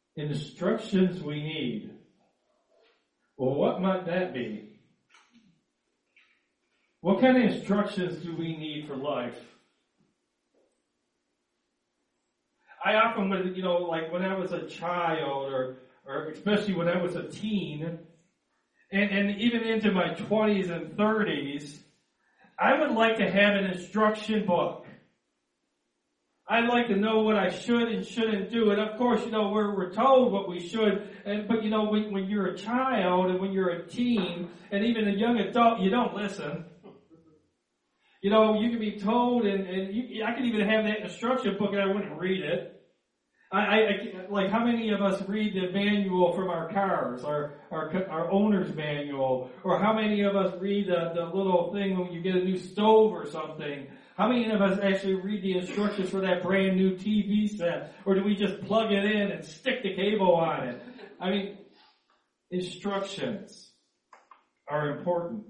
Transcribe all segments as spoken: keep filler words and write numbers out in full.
Instructions we need. Well, what might that be? What kind of instructions do we need for life? I often, would, you know, like when I was a child, or, or especially when I was a teen, and, and even into my twenties and thirties, I would like to have an instruction book. I'd like to know what I should and shouldn't do. And of course, you know, we're, we're told what we should. And, but you know, when, when you're a child and when you're a teen and even a young adult, you don't listen. You know, you can be told, and, and you, I could even have that instruction book and I wouldn't read it. I, I, like how many of us read the manual from our cars, our, our, our owner's manual, or how many of us read the, the little thing when you get a new stove or something? How many of us actually read the instructions for that brand new T V set? Or do we just plug it in and stick the cable on it? I mean, instructions are important.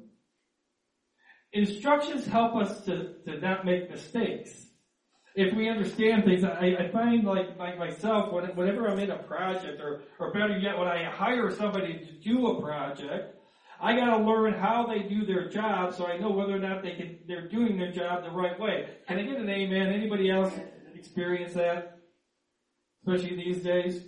Instructions help us to, to not make mistakes. If we understand things, I, I find like, like myself, when, whenever I'm in a project, or, or better yet, when I hire somebody to do a project, I gotta learn how they do their job so I know whether or not they can, they're doing their job the right way. Can I get an amen? Anybody else experience that? Especially these days?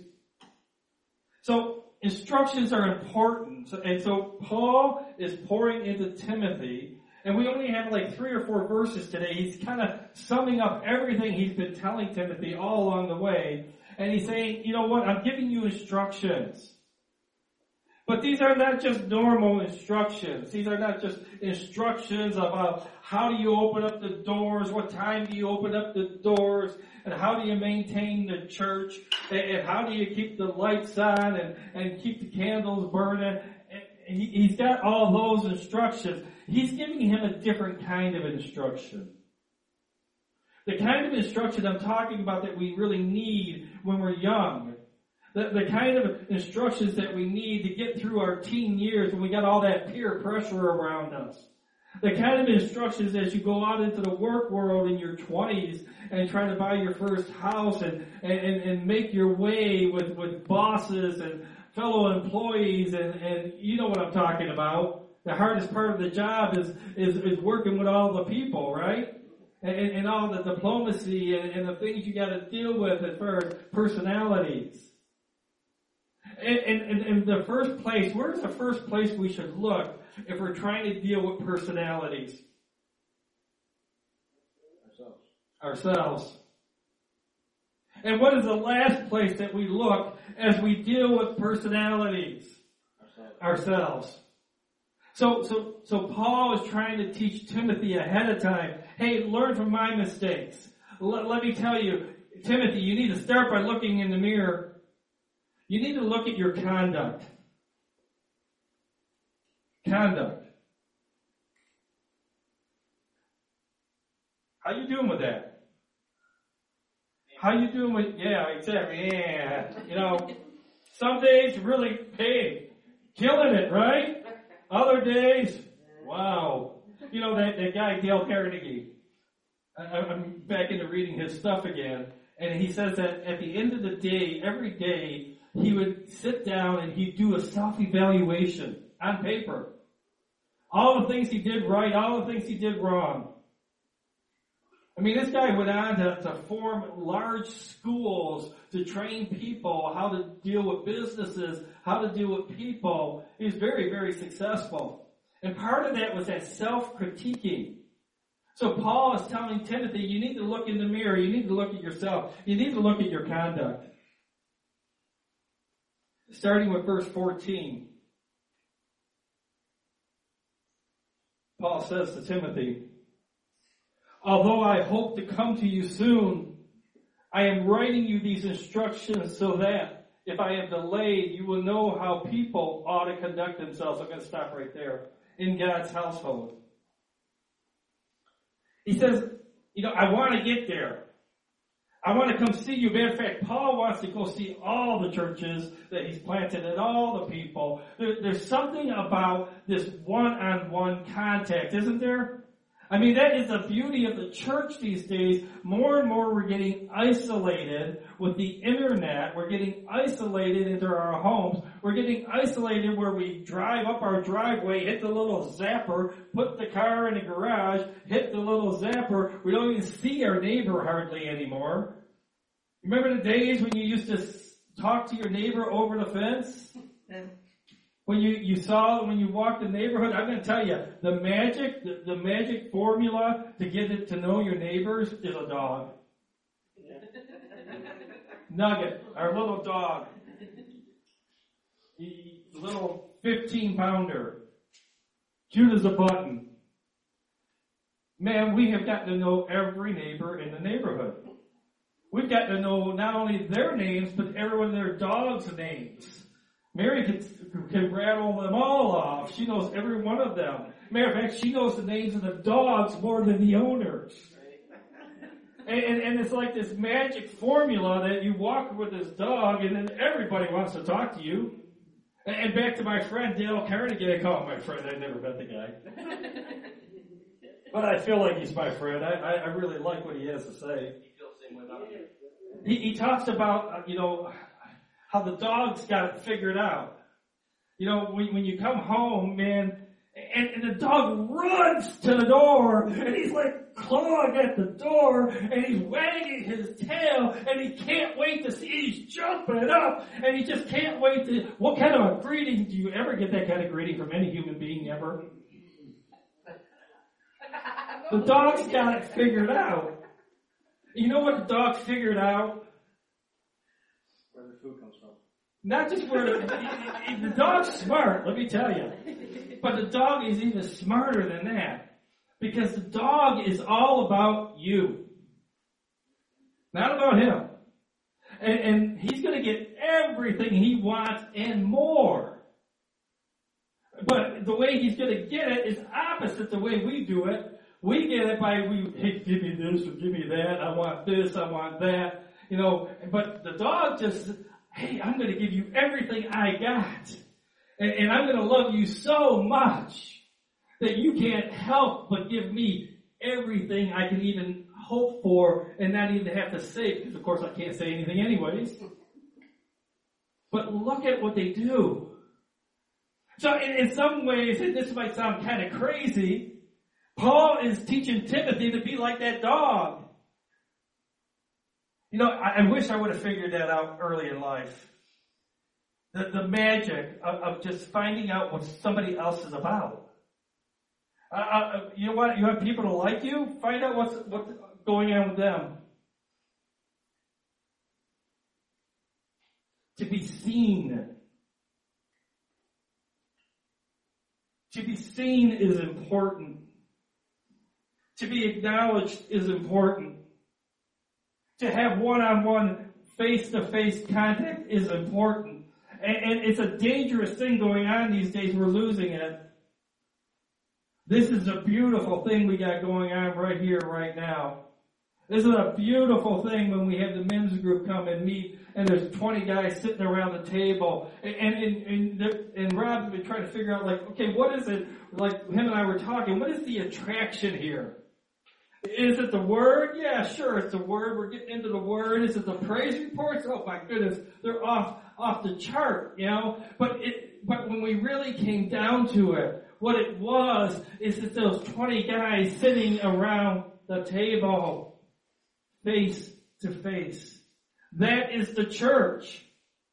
So, instructions are important. And so, Paul is pouring into Timothy, and we only have like three or four verses today. He's kind of summing up everything he's been telling Timothy all along the way. And he's saying, you know what, I'm giving you instructions. But these are not just normal instructions. These are not just instructions about how do you open up the doors, what time do you open up the doors, and how do you maintain the church, and how do you keep the lights on and, and keep the candles burning. And he, he's got all those instructions. He's giving him a different kind of instruction. The kind of instruction I'm talking about that we really need when we're young. The, the kind of instructions that we need to get through our teen years when we got all that peer pressure around us. The kind of instructions as you go out into the work world in your twenties and try to buy your first house and, and, and make your way with, with bosses and fellow employees, and, and you know what I'm talking about. The hardest part of the job is, is, is working with all the people, right? And, and all the diplomacy and, and the things you got to deal with as far as personalities. And, and, and the first place, where's the first place we should look if we're trying to deal with personalities? Ourselves. Ourselves. And what is the last place that we look as we deal with personalities? Ourselves. Ourselves. So, so, so Paul is trying to teach Timothy ahead of time, hey, learn from my mistakes. Let, let me tell you, Timothy, you need to start by looking in the mirror. You need to look at your conduct. Conduct. How you doing with that? How you doing with, yeah, exactly, yeah. You know, some days really, hey, killing it, right? Other days, wow. You know, that, that guy, Dale Carnegie, I, I'm back into reading his stuff again, and he says that at the end of the day, every day, he would sit down and he'd do a self-evaluation on paper. All the things he did right, all the things he did wrong. I mean, this guy went on to, to form large schools to train people how to deal with businesses, how to deal with people. He was very, very successful. And part of that was that self-critiquing. So Paul is telling Timothy, you need to look in the mirror. You need to look at yourself. You need to look at your conduct. Starting with verse fourteen. Paul says to Timothy, although I hope to come to you soon, I am writing you these instructions so that if I am delayed, you will know how people ought to conduct themselves. I'm going to stop right there. In God's household. He says, you know, I want to get there. I want to come see you. Matter of fact, Paul wants to go see all the churches that he's planted and all the people. There, there's something about this one-on-one contact, isn't there? I mean, that is the beauty of the church these days. More and more we're getting isolated with the internet. We're getting isolated into our homes. We're getting isolated where we drive up our driveway, hit the little zapper, put the car in the garage, hit the little zapper. We don't even see our neighbor hardly anymore. Remember the days when you used to talk to your neighbor over the fence? When you, you saw, when you walked the neighborhood, I'm going to tell you, the magic, the, the magic formula to get it to know your neighbors is a dog. Nugget, our little dog. He, little fifteen pounder. Cute as a button. Man, we have got to know every neighbor in the neighborhood. We've got to know not only their names, but everyone their dog's names. Mary can, can rattle them all off. She knows every one of them. Matter of fact, she knows the names of the dogs more than the owners. And, and, and it's like this magic formula that you walk with this dog, and then everybody wants to talk to you. And, and back to my friend Dale Carnegie. I call him my friend. I've never met the guy. But I feel like he's my friend. I, I, I really like what he has to say. He, he talks about, uh, you know, how the dog's got it figured out. You know, when, when you come home, man, and, and the dog runs to the door, and he's like clawing at the door, and he's wagging his tail, and he can't wait to see, he's jumping up, and he just can't wait to, what kind of a greeting, do you ever get that kind of greeting from any human being ever? The dog's got it figured out. You know what the dog figured out? Where the food comes from. Not just where the, the dog's smart, let me tell you. But the dog is even smarter than that. Because the dog is all about you. Not about him. And, and he's going to get everything he wants and more. But the way he's going to get it is opposite the way we do it. We get it by, we, hey, give me this or give me that. I want this, I want that. You know, but the dog just, hey, I'm going to give you everything I got. And, and I'm going to love you so much that you can't help but give me everything I can even hope for and not even have to say, because of course I can't say anything anyways. But look at what they do. So in, in some ways, and this might sound kind of crazy, Paul is teaching Timothy to be like that dog. You know, I, I wish I would have figured that out early in life. The, the magic of, of just finding out what somebody else is about. Uh, uh, you know what? You have people to like you? Find out what's, what's going on with them. To be seen. To be seen is important. To be acknowledged is important. To have one-on-one, face-to-face contact is important. And, and it's a dangerous thing going on these days. We're losing it. This is a beautiful thing we got going on right here, right now. This is a beautiful thing when we have the men's group come and meet, and there's twenty guys sitting around the table, and and and, and Rob's been trying to figure out, like, okay, what is it? Like him and I were talking. What is the attraction here? Is it the word? Yeah, sure, it's the word. We're getting into the word. Is it the praise reports? Oh my goodness, they're off off the chart, you know. But it, but when we really came down to it, what it was is that those twenty guys sitting around the table, face to face. That is the church.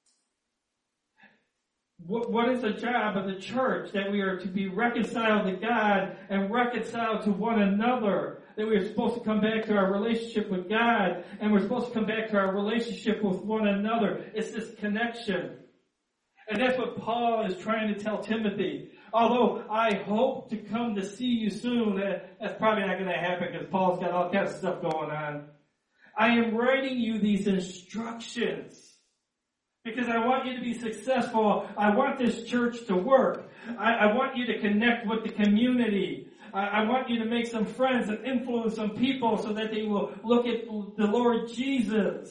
What, what is the job of the church? That we are to be reconciled to God and reconciled to one another. That we are supposed to come back to our relationship with God, and we're supposed to come back to our relationship with one another. It's this connection. And that's what Paul is trying to tell Timothy. Although I hope to come to see you soon, that's probably not going to happen because Paul's got all kinds of stuff going on. I am writing you these instructions because I want you to be successful. I want this church to work. I, I want you to connect with the community. I, I want you to make some friends and influence some people so that they will look at the Lord Jesus.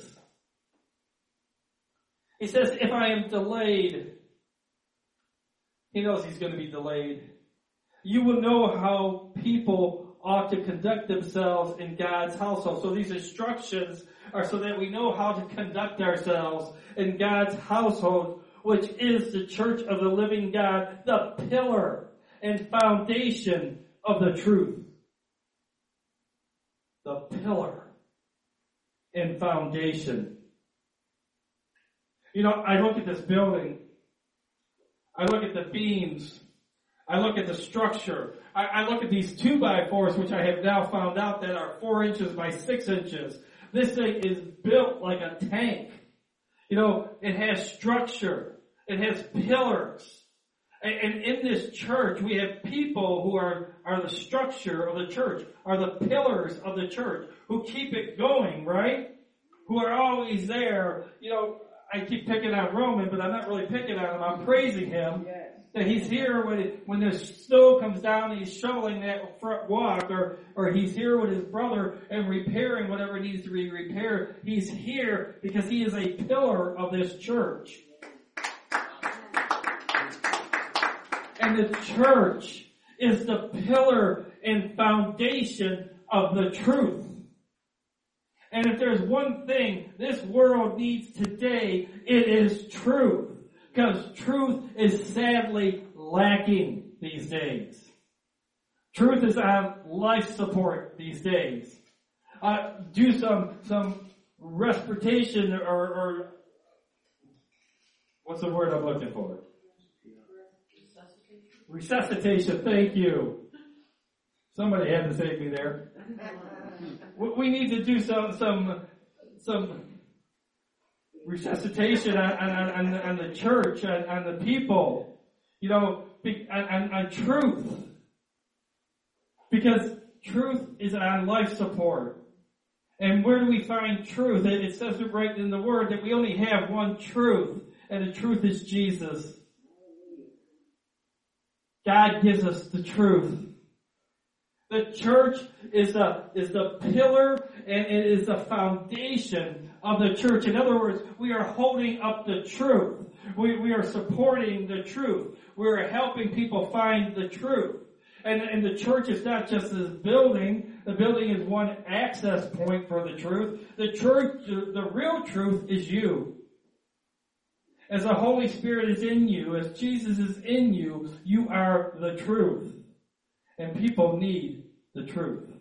He says, if I am delayed, he knows he's going to be delayed. You will know how people ought to conduct themselves in God's household. So these instructions are so that we know how to conduct ourselves in God's household, which is the church of the living God, the pillar and foundation of the truth. The pillar and foundation. You know, I look at this building. I look at the beams. I look at the structure. I, I look at these two by fours, which I have now found out that are four inches by six inches. This thing is built like a tank. You know, it has structure. It has pillars. And, and in this church, we have people who are, are the structure of the church, are the pillars of the church, who keep it going, right? Who are always there. You know, I keep picking on Roman, but I'm not really picking on him. I'm praising him. Yes. That he's here when it, when the snow comes down and he's shoveling that front walk, or, or he's here with his brother and repairing whatever needs to be repaired. He's here because he is a pillar of this church. And the church is the pillar and foundation of the truth. And if there's one thing this world needs today, it is truth. Because truth is sadly lacking these days. Truth is on life support these days. Uh, do some some respiration or, or what's the word I'm looking for? Resuscitation. Thank you. Somebody had to save me there. We need to do some some some. resuscitation on, on, on, on the church, on, on the people, you know, on, on truth. Because truth is on life support. And where do we find truth? It says it right in the Word that we only have one truth, and the truth is Jesus. God gives us the truth. The church is the, is the pillar and it is the foundation of the church. In other words, we are holding up the truth. We, we are supporting the truth. We are helping people find the truth. And, and the church is not just this building. The building is one access point for the truth. The church, the real truth is you. As the Holy Spirit is in you, as Jesus is in you, you are the truth. And people need the truth.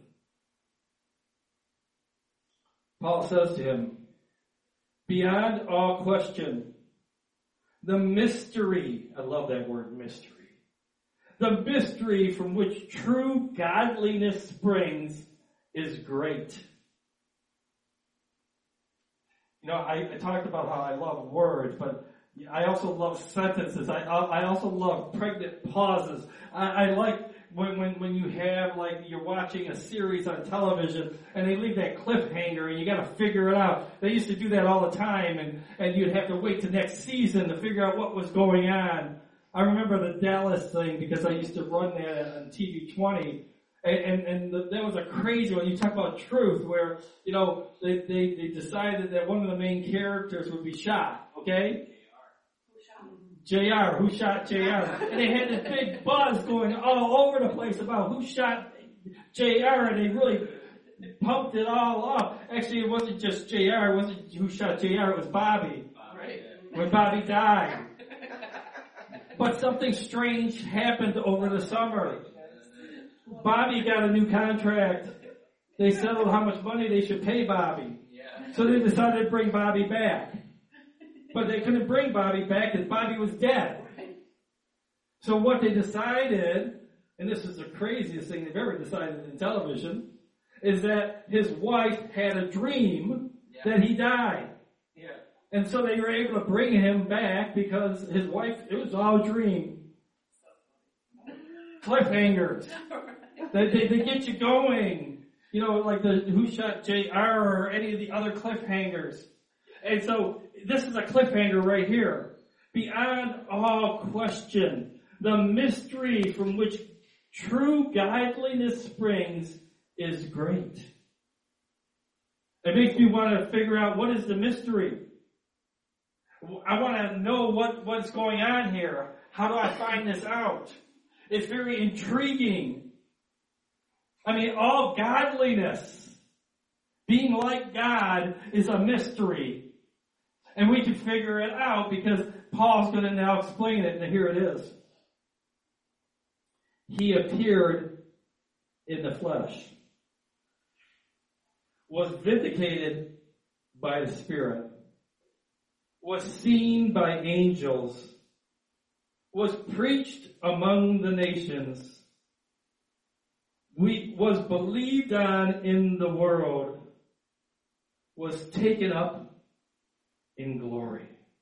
Paul says to him, beyond all question, the mystery, I love that word, mystery. The mystery from which true godliness springs is great. You know, I, I talked about how I love words, but I also love sentences. I I also love pregnant pauses. I, I like when, when, when you have, like, you're watching a series on television and they leave that cliffhanger and you gotta figure it out. They used to do that all the time, and, and you'd have to wait to next season to figure out what was going on. I remember the Dallas thing because I used to run that on T V twenty. And, and, and the, that was a crazy one. You talk about truth where, you know, they, they, they decided that one of the main characters would be shot, okay? J R, who shot J R? And they had this big buzz going all over the place about who shot J R, and they really pumped it all up. Actually, it wasn't just J R, it wasn't who shot J R, it was Bobby. Right. When Bobby died. But something strange happened over the summer. Bobby got a new contract. They settled how much money they should pay Bobby. So they decided to bring Bobby back. But they couldn't bring Bobby back because Bobby was dead. So what they decided, and this is the craziest thing they've ever decided in television, is that his wife had a dream yeah. that he died. Yeah. And so they were able to bring him back because his wife, it was all a dream. Cliffhangers. They, they, they get you going. You know, like the Who Shot J R or any of the other cliffhangers. And so this is a cliffhanger right here. Beyond all question, the mystery from which true godliness springs is great. It makes me want to figure out what is the mystery. I want to know what, what's going on here. How do I find this out? It's very intriguing. I mean, all godliness, being like God, is a mystery. And we can figure it out because Paul's going to now explain it, and here it is. He appeared in the flesh, was vindicated by the Spirit, was seen by angels, was preached among the nations, we, was believed on in the world, was taken up in glory.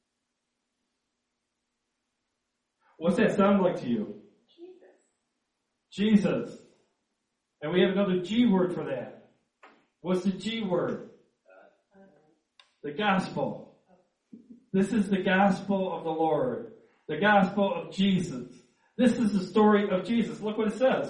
What's that sound like to you? Jesus. Jesus. And we have another G word for that. What's the G word? The gospel. This is the gospel of the Lord. The gospel of Jesus. This is the story of Jesus. Look what it says.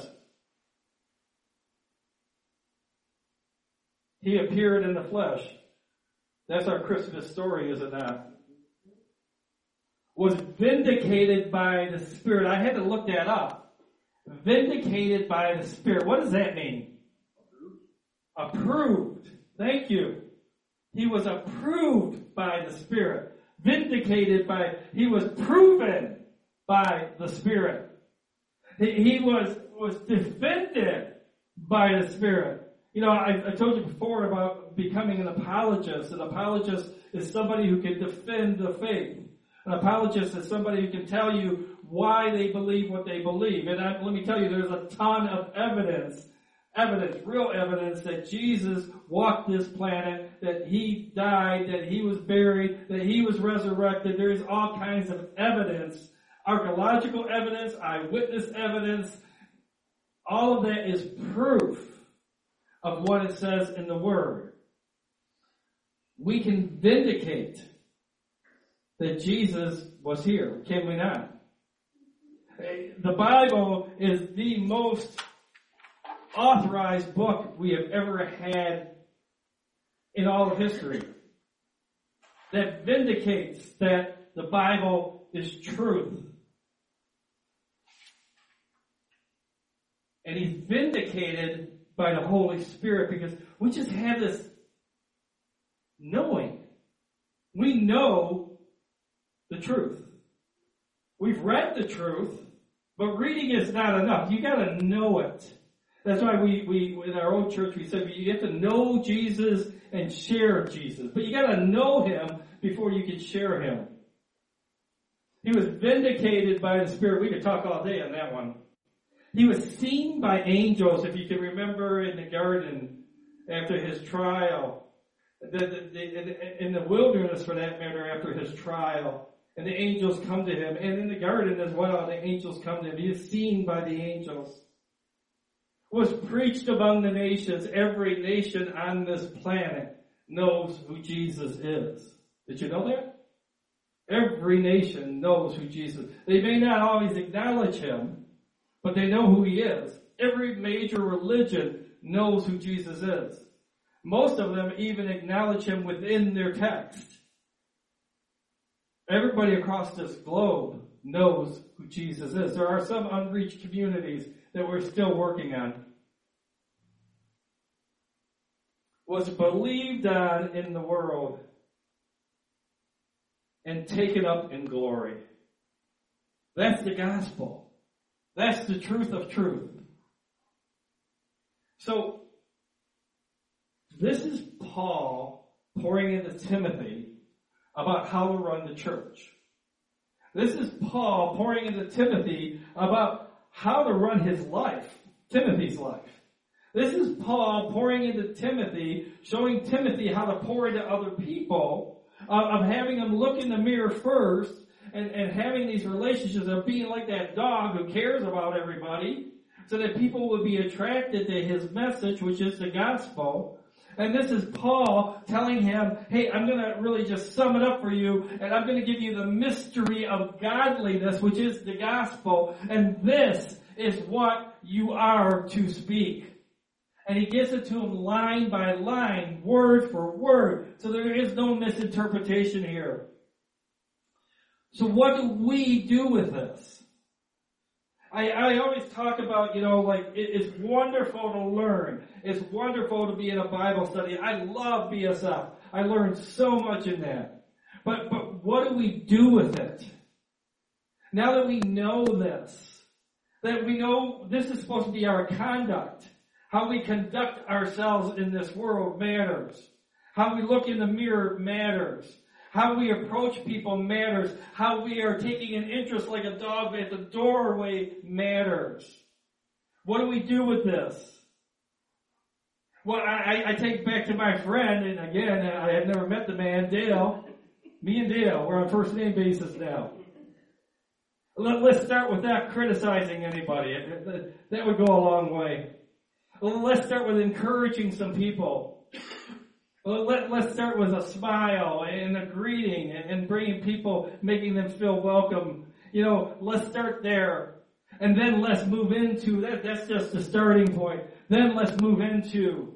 He appeared in the flesh. That's our Christmas story, is it not? Was vindicated by the Spirit. I had to look that up. Vindicated by the Spirit. What does that mean? Approved. Approved. Thank you. He was approved by the Spirit. Vindicated by, he was proven by the Spirit. He, he was, was defended by the Spirit. You know, I, I told you before about becoming an apologist. An apologist is somebody who can defend the faith. An apologist is somebody who can tell you why they believe what they believe. And I, let me tell you, there's a ton of evidence, evidence, real evidence that Jesus walked this planet, that he died, that he was buried, that he was resurrected. There's all kinds of evidence, archaeological evidence, eyewitness evidence. All of that is proof of what it says in the Word. We can vindicate that Jesus was here, can we not? The Bible is the most authorized book we have ever had in all of history. That vindicates that the Bible is truth. And he's vindicated by the Holy Spirit because we just have this knowing. We know the truth. We've read the truth, but reading is not enough. You gotta know it. That's why we, we, in our old church, we said you have to know Jesus and share Jesus. But you gotta know him before you can share him. He was vindicated by the Spirit. We could talk all day on that one. He was seen by angels, if you can remember in the garden after his trial. The, the, the, in the wilderness, for that matter, after his trial. And the angels come to him. And in the garden as well, the angels come to him. He is seen by the angels. Was preached among the nations. Every nation on this planet knows who Jesus is. Did you know that? Every nation knows who Jesus is. They may not always acknowledge him, but they know who he is. Every major religion knows who Jesus is. Most of them even acknowledge him within their text. Everybody across this globe knows who Jesus is. There are some unreached communities that we're still working on. Was believed on in the world and taken up in glory. That's the gospel. That's the truth of truth. So, this is Paul pouring into Timothy about how to run the church. This is Paul pouring into Timothy about how to run his life, Timothy's life. This is Paul pouring into Timothy, showing Timothy how to pour into other people, uh, of having them look in the mirror first, and, and having these relationships of being like that dog who cares about everybody, so that people will be attracted to his message, which is the gospel. And this is Paul telling him, hey, I'm going to really just sum it up for you, and I'm going to give you the mystery of godliness, which is the gospel, and this is what you are to speak. And he gives it to him line by line, word for word, so there is no misinterpretation here. So what do we do with this? I, I always talk about, you know, like, it, it's wonderful to learn. It's wonderful to be in a Bible study. I love B S F. I learned so much in that. But, but what do we do with it? Now that we know this, that we know this is supposed to be our conduct, how we conduct ourselves in this world matters. How we look in the mirror matters. How we approach people matters. How we are taking an interest like a dog at the doorway matters. What do we do with this? Well, I, I take back to my friend, and again, I have never met the man, Dale. Me and Dale, we're on first name basis now. Let, let's start with not criticizing anybody. That would go a long way. Let's start with encouraging some people. Let, let's start with a smile and a greeting and bringing people, making them feel welcome. You know, let's start there. And then let's move into, that. that's just the starting point. Then let's move into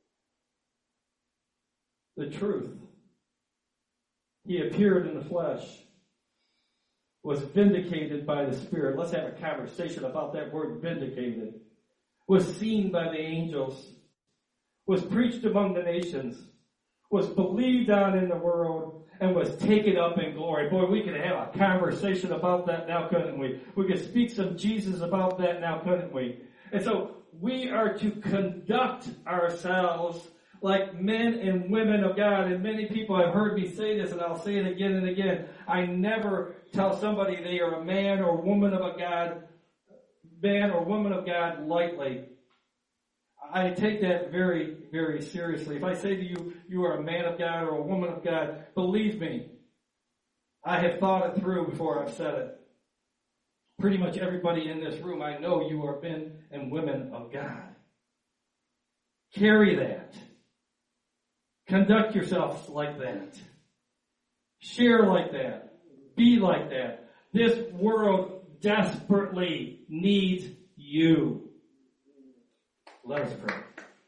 the truth. He appeared in the flesh, was vindicated by the Spirit. Let's have a conversation about that word vindicated. Was seen by the angels, was preached among the nations, was believed on in the world, and was taken up in glory. Boy, we could have a conversation about that now, couldn't we? We could speak some Jesus about that now, couldn't we? And so we are to conduct ourselves like men and women of God. And many people have heard me say this, and I'll say it again and again. I never tell somebody they are a man or woman of a God, man or woman of God lightly. I take that very, very seriously. If I say to you, you are a man of God or a woman of God, believe me, I have thought it through before I've said it. Pretty much everybody in this room, I know you are men and women of God. Carry that. Conduct yourself like that. Share like that. Be like that. This world desperately needs you. Let us pray.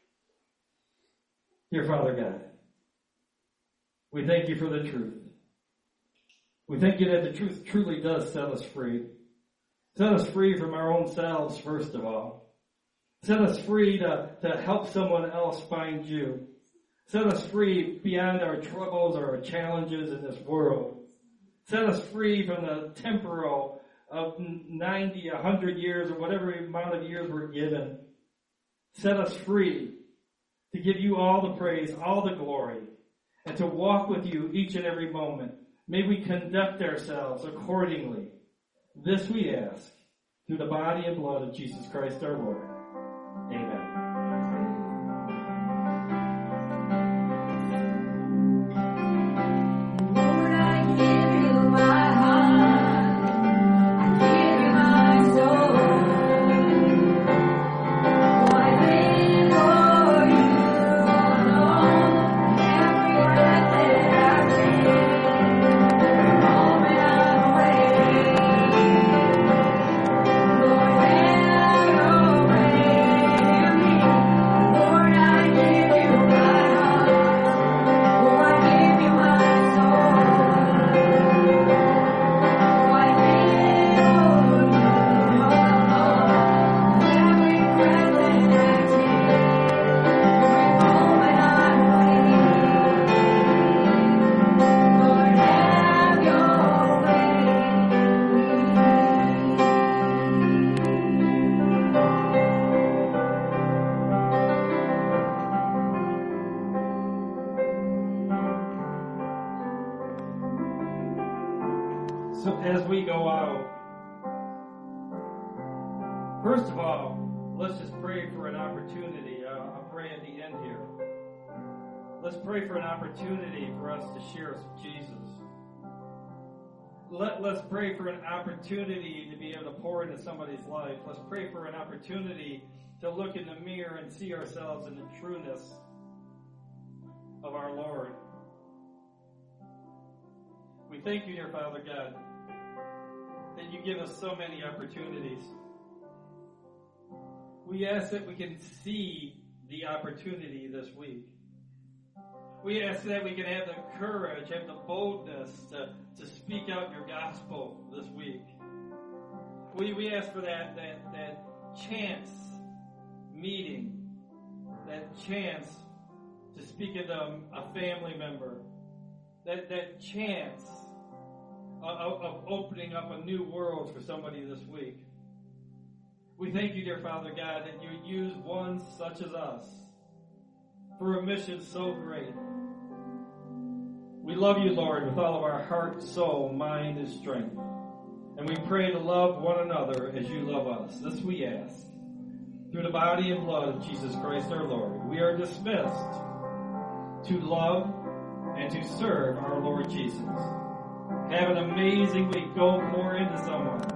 Dear Father God, we thank you for the truth. We thank you that the truth truly does set us free. Set us free from our own selves, first of all. Set us free to, to help someone else find you. Set us free beyond our troubles or our challenges in this world. Set us free from the temporal of ninety, a hundred years, or whatever amount of years we're given. Set us free to give you all the praise, all the glory, and to walk with you each and every moment. May we conduct ourselves accordingly. This we ask through the body and blood of Jesus Christ our Lord. Amen. So as we go out, first of all, let's just pray for an opportunity. Uh, I'll pray at the end here. Let's pray for an opportunity for us to share some Jesus. Let, let's pray for an opportunity to be able to pour into somebody's life. Let's pray for an opportunity to look in the mirror and see ourselves in the trueness of our Lord. We thank you, dear Father God, that you give us so many opportunities. We ask that we can see the opportunity this week. We ask that we can have the courage, have the boldness to, to speak out your gospel this week. We, we ask for that, that, that chance meeting, that chance to speak of them, a family member, that, that chance of, of opening up a new world for somebody this week. We thank you, dear Father God, that you would use one such as us for a mission so great. We love you, Lord, with all of our heart, soul, mind, and strength. And we pray to love one another as you love us. This we ask. Through the body and blood of Jesus Christ our Lord, we are dismissed to love and to serve our Lord Jesus. Have an amazing week. Go pour into someone.